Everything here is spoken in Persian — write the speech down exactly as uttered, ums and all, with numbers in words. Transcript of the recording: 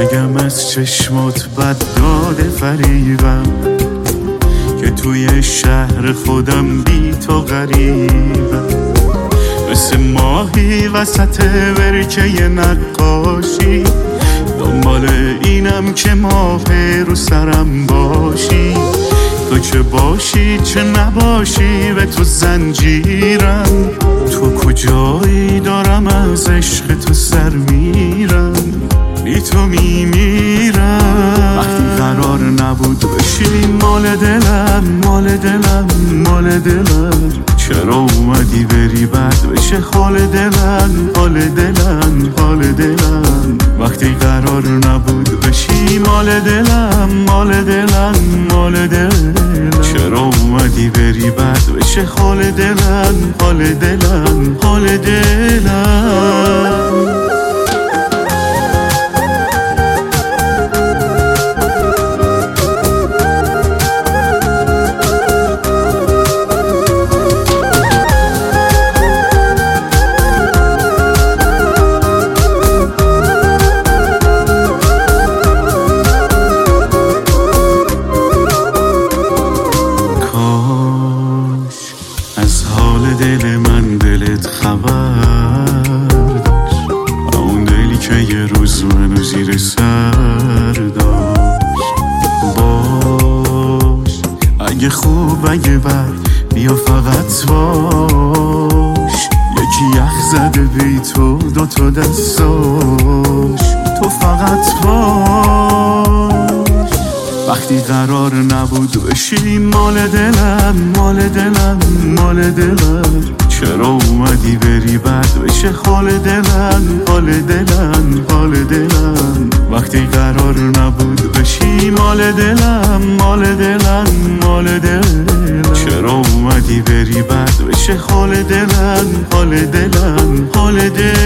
نگم از چشمات بد داده فریبم که توی شهر خودم بی تو غریبم، مثل ماهی وسط ورکه نقاشی، دنبال اینم که ماه رو سرم باشی. تو چه باشی چه نباشی به تو زنجیرم، تو کجایی دارم از عشق تو سر میرم، بی تو میمیرم. وقتی قرار نبود بشی مال دلم، مال دلم، مال دلم، چرا اومدی بری بد بشه حال دلم، حال دلم، حال دلم. وقتی قرار نبود بشی مال دلم، مال دلم، مال دلم، چرا اومدی بری بد بشه حال دلم، حال دلم، حال دلم. دل من دلت خبر داشت، اون دلی که یه روز منو زیر سر داشت. باش اگه خوب اگه بد بیا فقط باش، یکی یخ زده بی تو دوتا دستاش، تو فقط باش. وقتی قرار نبود بشی مال دلم، مال دلم، مال دلم، چرا اومدی بری بد بشه حال دلم، حال دلم، حال دلم. وقتی قرار نبود بشی مال دلم، مال دلم، مال دلم، چرا اومدی بری بد بشه حال دلم، حال دلم، حال دلم.